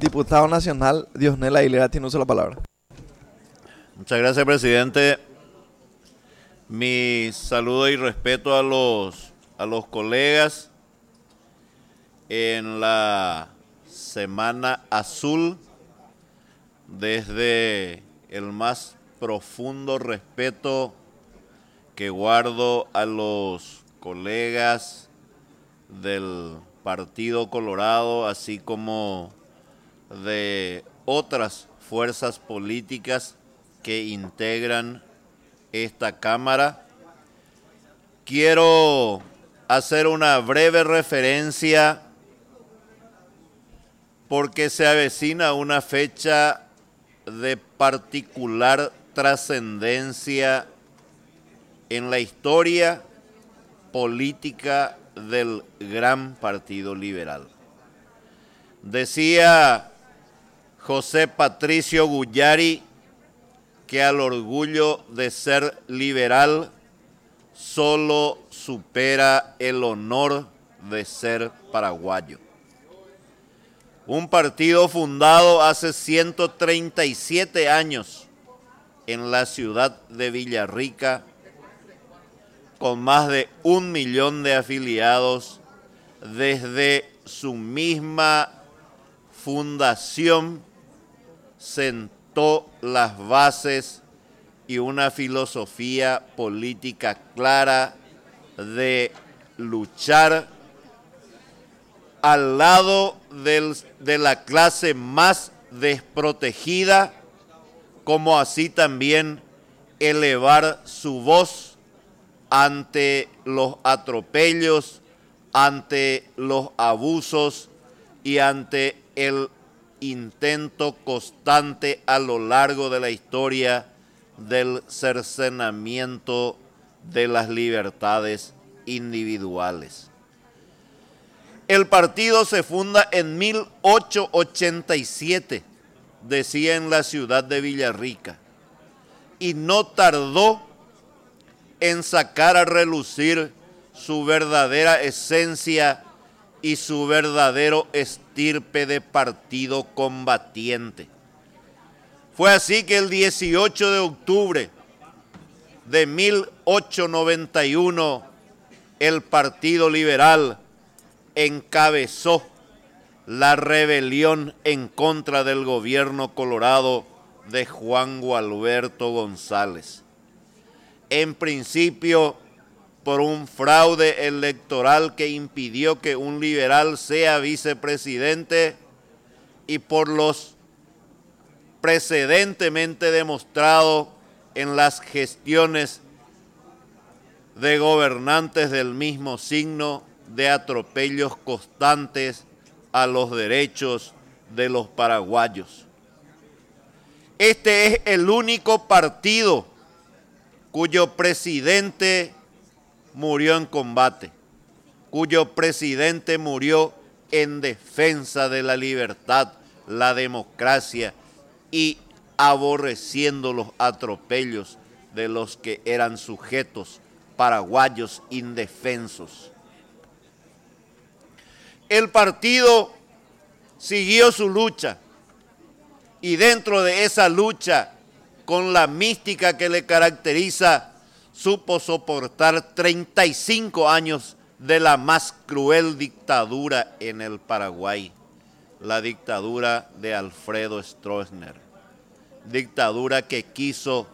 Diputado nacional Diosnel Aguilera tiene uso la palabra. Muchas gracias, presidente. Mi saludo y respeto a los colegas en la Semana Azul, desde el más profundo respeto que guardo a los colegas del Partido Colorado, así como de otras fuerzas políticas que integran esta Cámara. Quiero hacer una breve referencia porque se avecina una fecha de particular trascendencia en la historia política del gran Partido Liberal. Decía José Patricio Guyari que al orgullo de ser liberal solo supera el honor de ser paraguayo. Un partido fundado hace 137 años en la ciudad de Villarrica, con más de 1 millón de afiliados, desde su misma fundación sentó las bases y una filosofía política clara de luchar al lado de la clase más desprotegida, como así también elevar su voz ante los atropellos, ante los abusos y ante el intento constante a lo largo de la historia del cercenamiento de las libertades individuales. El partido se funda en 1887, decía, en la ciudad de Villarrica, y no tardó en sacar a relucir su verdadera esencia y su verdadero estirpe de partido combatiente. Fue así que el 18 de octubre de 1891 el Partido Liberal encabezó la rebelión en contra del gobierno colorado de Juan Gualberto González. En principio, por un fraude electoral que impidió que un liberal sea vicepresidente y por los precedentemente demostrados en las gestiones de gobernantes del mismo signo de atropellos constantes a los derechos de los paraguayos. Este es el único partido cuyo presidente murió en combate, cuyo presidente murió en defensa de la libertad, la democracia y aborreciendo los atropellos de los que eran sujetos paraguayos indefensos. El partido siguió su lucha y dentro de esa lucha, con la mística que le caracteriza, supo soportar 35 años de la más cruel dictadura en el Paraguay, la dictadura de Alfredo Stroessner, dictadura que quiso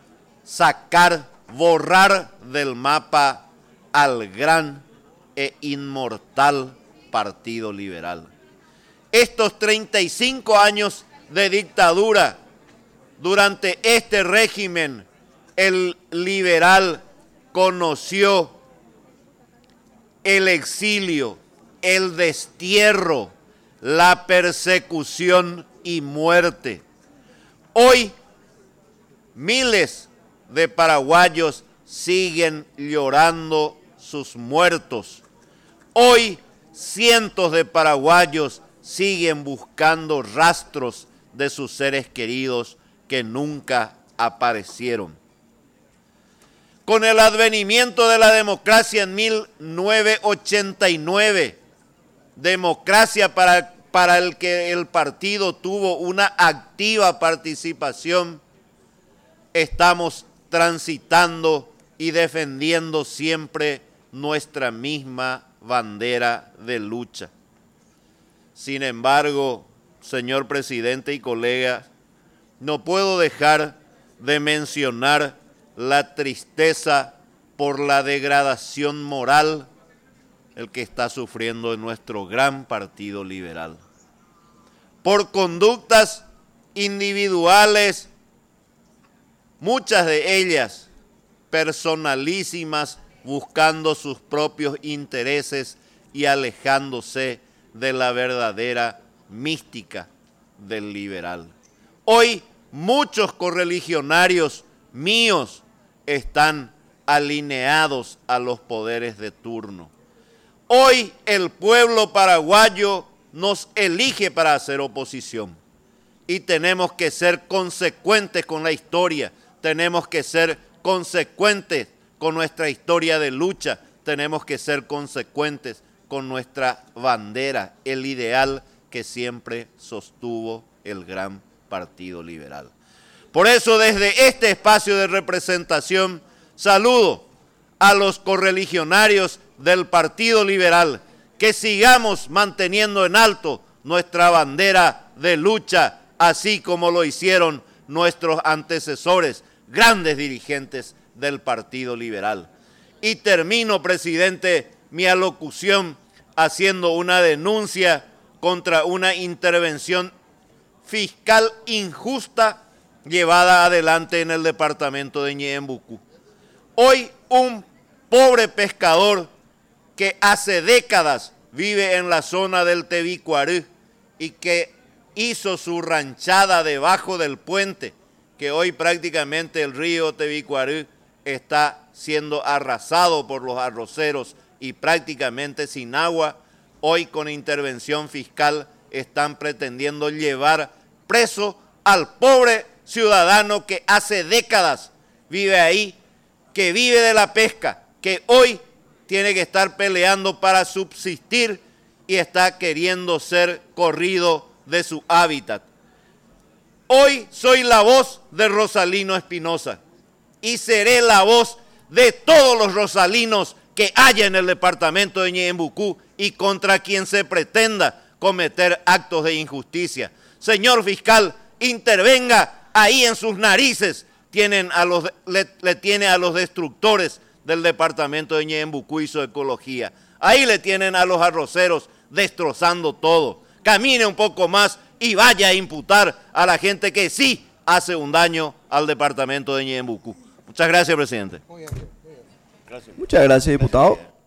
borrar del mapa al gran e inmortal Partido Liberal. Estos 35 años de dictadura, durante este régimen, el liberal conoció el exilio, el destierro, la persecución y muerte. Hoy, miles de paraguayos siguen llorando sus muertos. Hoy, cientos de paraguayos siguen buscando rastros de sus seres queridos que nunca aparecieron. Con el advenimiento de la democracia en 1989, democracia para para el que el partido tuvo una activa participación, estamos transitando y defendiendo siempre nuestra misma bandera de lucha. Sin embargo, señor presidente y colegas, no puedo dejar de mencionar la tristeza por la degradación moral el que está sufriendo en nuestro gran partido liberal. Por conductas individuales, muchas de ellas personalísimas, buscando sus propios intereses y alejándose de la verdadera mística del liberal. Hoy muchos correligionarios míos están alineados a los poderes de turno. Hoy el pueblo paraguayo nos elige para hacer oposición y tenemos que ser consecuentes con la historia, tenemos que ser consecuentes con nuestra historia de lucha, tenemos que ser consecuentes con nuestra bandera, el ideal que siempre sostuvo el gran Partido Liberal. Por eso, desde este espacio de representación, saludo a los correligionarios del Partido Liberal, que sigamos manteniendo en alto nuestra bandera de lucha, así como lo hicieron nuestros antecesores, grandes dirigentes del Partido Liberal. Y termino, presidente, mi alocución haciendo una denuncia contra una intervención fiscal injusta llevada adelante en el departamento de Ñeembucú. Hoy un pobre pescador que hace décadas vive en la zona del Tebicuarú y que hizo su ranchada debajo del puente, que hoy prácticamente el río Tebicuarú está siendo arrasado por los arroceros y prácticamente sin agua, hoy con intervención fiscal están pretendiendo llevar preso al pobre ciudadano que hace décadas vive ahí, que vive de la pesca, que hoy tiene que estar peleando para subsistir y está queriendo ser corrido de su hábitat. Hoy soy la voz de Rosalino Espinosa y seré la voz de todos los rosalinos que haya en el departamento de Ñeembucú y contra quien se pretenda cometer actos de injusticia. Señor fiscal, intervenga ahí en sus narices. Le tiene a los destructores del departamento de Ñeembucú y su ecología. Ahí le tienen a los arroceros destrozando todo. Camine un poco más y vaya a imputar a la gente que sí hace un daño al departamento de Ñeembucú. Muchas gracias, presidente. Muchas gracias, diputado.